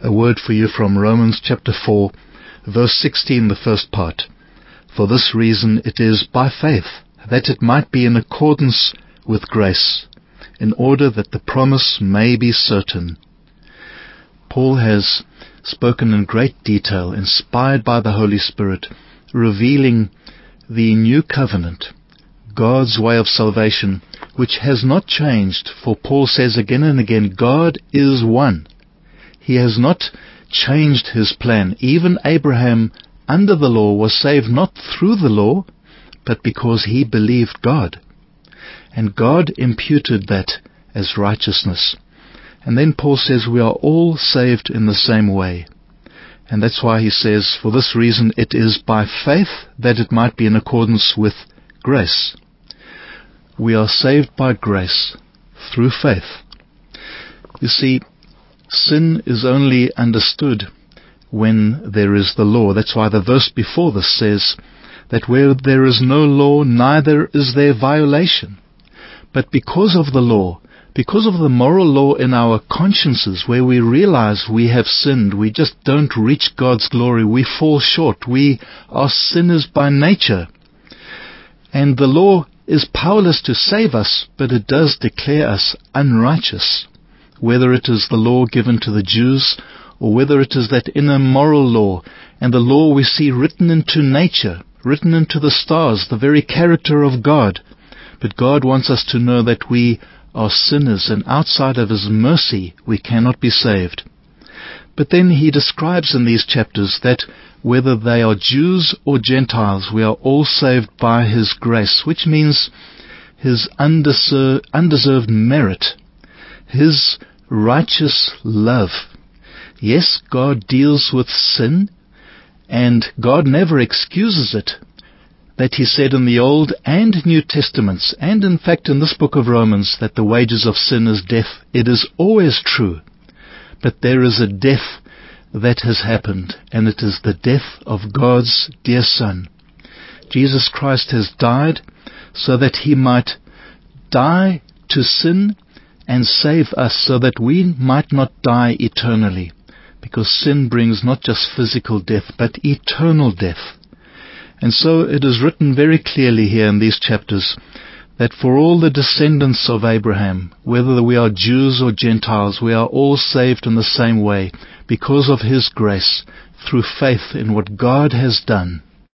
a word for you from Romans chapter 4, verse 16, the first part. For this reason it is by faith, that it might be in accordance with grace, in order that the promise may be certain. Paul has spoken in great detail, inspired by the Holy Spirit, revealing the new covenant, God's way of salvation, which has not changed, for Paul says again and again, God is one. He has not changed His plan. Even Abraham, under the law, was saved not through the law, but because he believed God. And God imputed that as righteousness. And then Paul says we are all saved in the same way. And that's why he says, for this reason it is by faith, that it might be in accordance with grace. We are saved by grace through faith. You see, sin is only understood when there is the law. That's why the verse before this says that where there is no law, neither is there violation. But because of the law, because of the moral law in our consciences, where we realize we have sinned, we just don't reach God's glory, we fall short, we are sinners by nature. And the law is powerless to save us, but it does declare us unrighteous. Whether it is the law given to the Jews, or whether it is that inner moral law, and the law we see written into nature, written into the stars, the very character of God. But God wants us to know that we are sinners, and outside of His mercy we cannot be saved. But then He describes in these chapters that whether they are Jews or Gentiles, we are all saved by His grace, which means His undeserved merit, His righteous love. Yes, God deals with sin, and God never excuses it. That He said in the Old and New Testaments, and in fact in this book of Romans, that the wages of sin is death. It is always true. But there is a death that has happened, and it is the death of God's dear Son. Jesus Christ has died so that He might die to sin and save us, so that we might not die eternally. Because sin brings not just physical death, but eternal death. And so it is written very clearly here in these chapters that for all the descendants of Abraham, whether we are Jews or Gentiles, we are all saved in the same way, because of His grace, through faith in what God has done.